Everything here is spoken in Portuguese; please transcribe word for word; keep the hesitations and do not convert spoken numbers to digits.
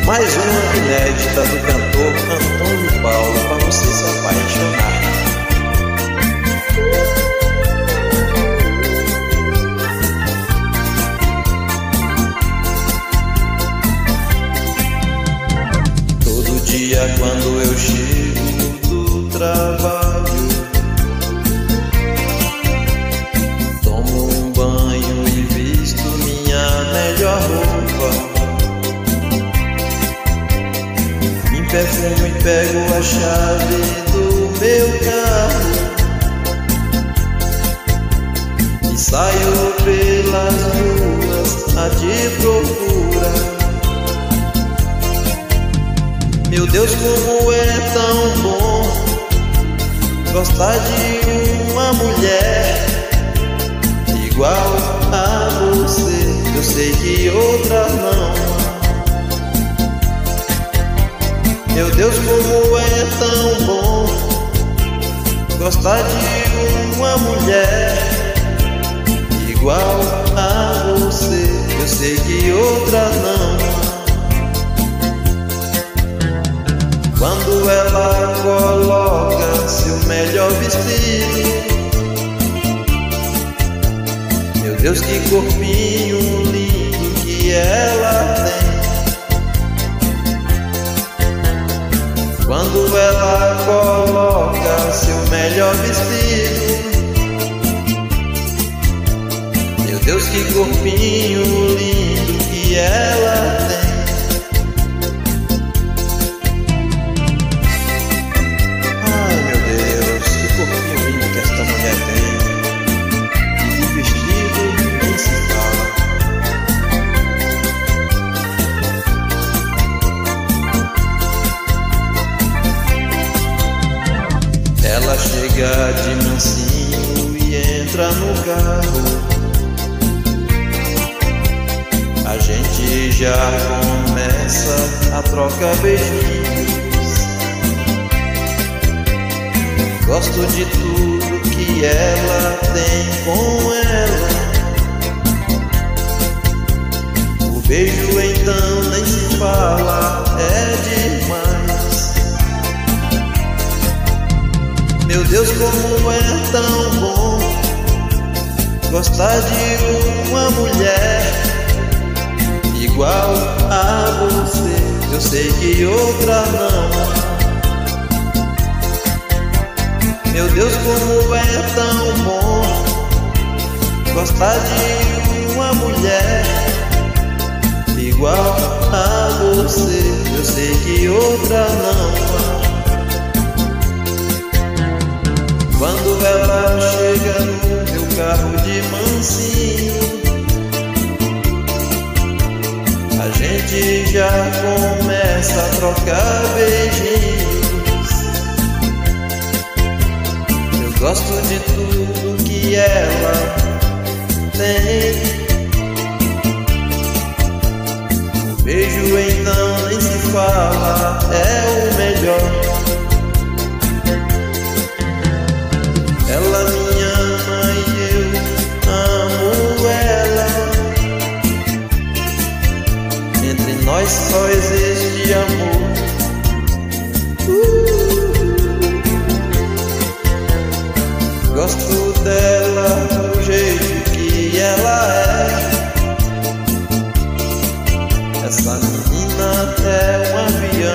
Mais uma inédita do cantor Antônio Paulo para você se apaixonar. Todo dia quando eu chego do trabalho, tomo um banho e visto minha melhor roupa. Perfume e pego a chave do meu carro e saio pelas ruas a te procurar. Meu Deus, como é tão bom gostar de uma mulher igual a você. Eu sei que outra não. Meu Deus, como é tão bom gostar de uma mulher igual a você. Eu sei que outra não. Quando ela coloca seu melhor vestido, meu Deus, que corpinho lindo que ela tem. Quando ela coloca seu melhor vestido, meu Deus, que corpinho lindo que ela tem. Ai, meu Deus, que corpinho lindo que esta mulher tem. E de vestido nem se fala. Ela chega de mansinho e entra no carro. A gente já começa a trocar beijinhos. Gosto de tudo que ela tem com ela. O beijo então nem se fala, é demais. Meu Deus, como é tão bom gostar de uma mulher igual a você. Eu sei que outra não. Meu Deus, como é tão bom gostar de uma mulher igual a você. Eu sei que outra não. Quando ela chega no meu carro de mansinho, a gente já começa a trocar beijinhos. Eu gosto de tudo que ela tem. O beijo então nem se fala, é o melhor. Ela me ama e eu amo ela. Entre nós só existe amor. uh. Gosto dela do jeito que ela é. Essa menina é um avião.